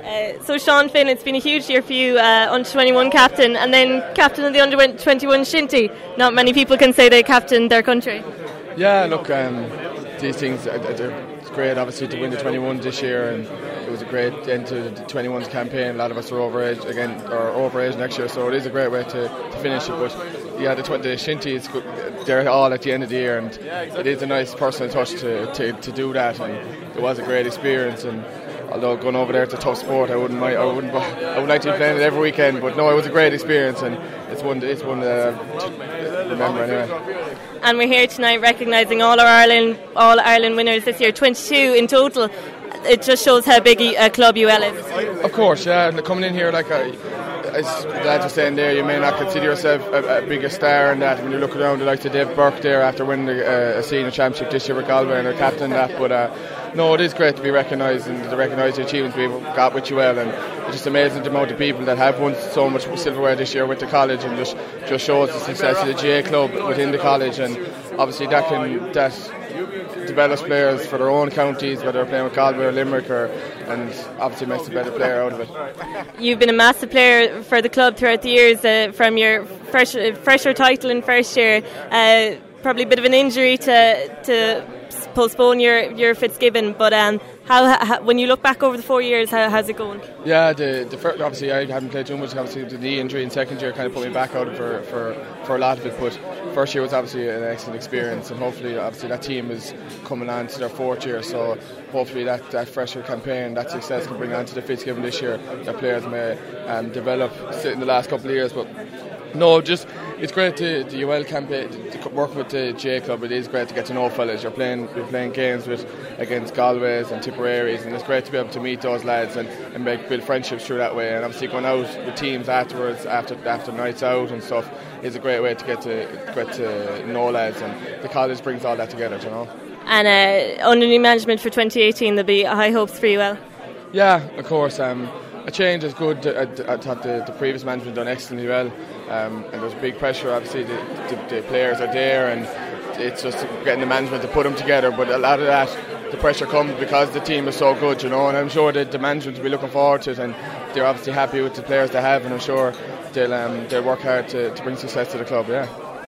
So Sean Finn, it's been a huge year for you, under 21 captain, and then captain of the under 21 Shinty. Not many people can say they captained their country. Yeah, look, these things, it's great obviously to win the 21 this year, and it was a great end to the 21s campaign. A lot of us are over age next year, so it is a great way to finish it. But yeah, the Shinties, they're all at the end of the year, and it is a nice personal touch to do that, and it was a great experience. And although going over there, it's a tough sport, I would like to be playing it every weekend, but no, it was a great experience, and it's one to remember anyway. And we're here tonight recognising all Ireland winners this year, 22 in total. It just shows how big a club UL is. Of course, yeah. And coming in here, like as the lads are saying there, you may not consider yourself a bigger star in that when you look around the likes of Dave Burke there after winning a senior championship this year with Galway and they're captain that. But no, it is great to be recognised and to recognise the achievements we've got with UL, and it's just amazing the amount of people that have won so much silverware this year with the college, and just shows the success of the GA club within the college, and obviously that develops players for their own counties, whether they're playing with Galway or Limerick, and obviously makes a better player out of it. You've been a massive player for the club throughout the years, from your fresher title in first year, probably a bit of an injury to postpone your Fitzgibbon, but how when you look back over the 4 years, how's it going? Yeah, the first, obviously I haven't played too much. Obviously the knee injury in second year kind of put me back out for a lot of it, but first year was obviously an excellent experience, and hopefully obviously that team is coming on to their fourth year, so hopefully that fresher campaign, that success can bring on to the Fitzgibbon this year. That players may develop in the last couple of years, but no, just it's great the UL campaign, to work with the GA club. It is great to get to know fellas. You're playing games against Galways and Tipperaries, and it's great to be able to meet those lads and build friendships through that way. And obviously going out with teams afterwards, after nights out and stuff, is a great way to get to know lads, and the college brings all that together, you know. And under new management for 2018, there'll be high hopes for UL. Yeah, of course. A change is good. I thought the previous management done excellently well, and there's big pressure. Obviously, the players are there, and it's just getting the management to put them together. But a lot of that, the pressure comes because the team is so good, you know. And I'm sure that the management will be looking forward to it, and they're obviously happy with the players they have, and I'm sure they'll work hard to bring success to the club. Yeah.